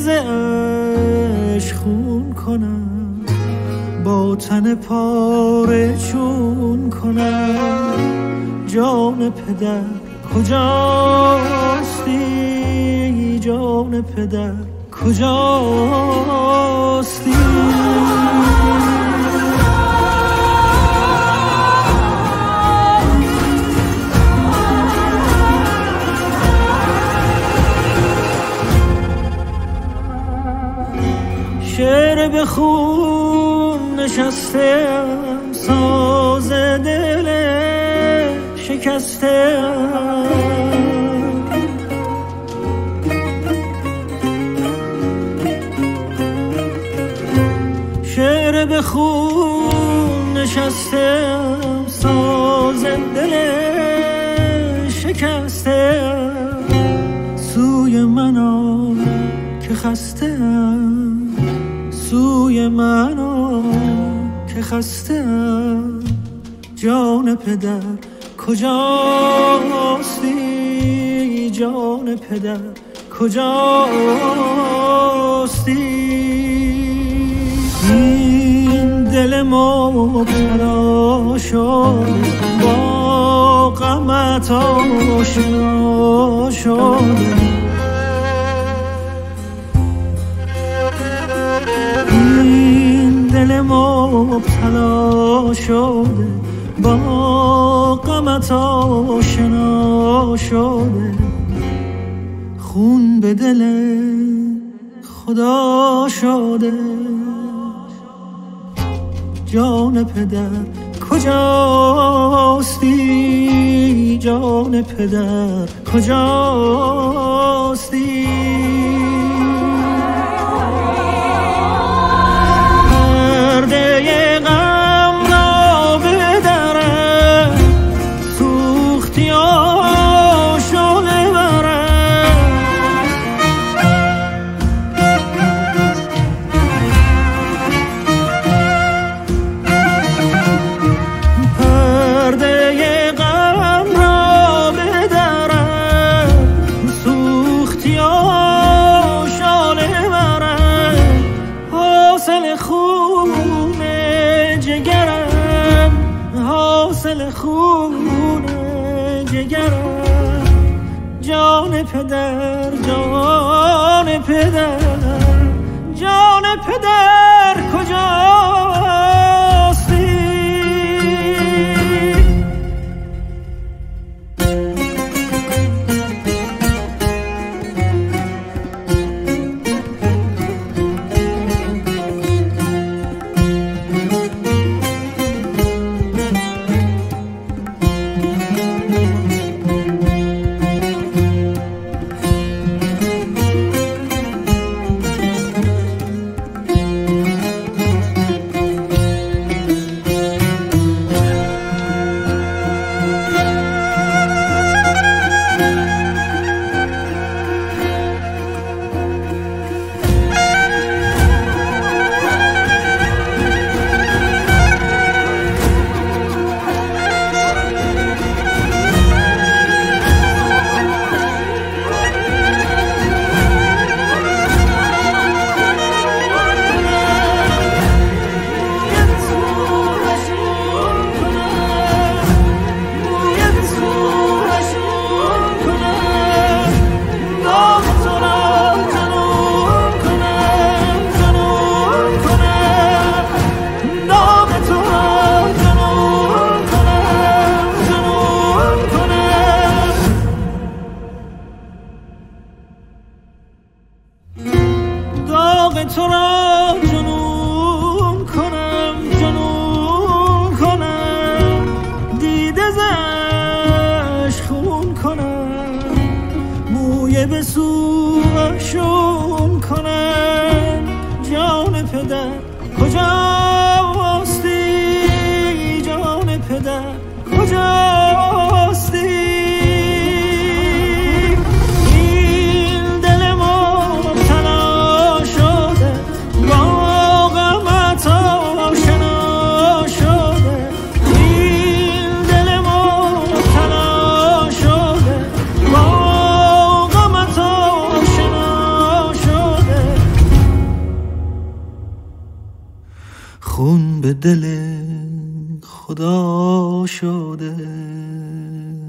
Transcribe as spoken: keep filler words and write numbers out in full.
ز عشق خون کنم، با تن پاره چون کنم. جان پدر کجاستی، جان پدر کجاستی؟ شعر به خون نشستم، ساز دل شکستم. شعر به خون نشستم، ساز دل شکستم. سوی من آ که خستم، سوی من آ که خستم. جان پدر کجاستی، جان پدر کجاستی؟ این دل مبتلا شده، با غمت آشنا شده. این دل مبتلا شده، با غمت آشنا شده. خون به دل خدا شده. جان پدر کجاستی، جان پدر کجاستی؟ پرده غم را بدرم، سوختی آشاله برم. پرده غم را بدرم، سوختی آشاله برم. حاصل خون جگرم، حاصل خون جگرم. جان پدر، جان پدر، جان پدر کجاستی؟ تو را جنون کنم، جنون کنم. دیده زش خون کنم، موی به سوشون کنم. جان پدر کجاستی، جان پدر کجاستی؟ خون به دل خدا شده.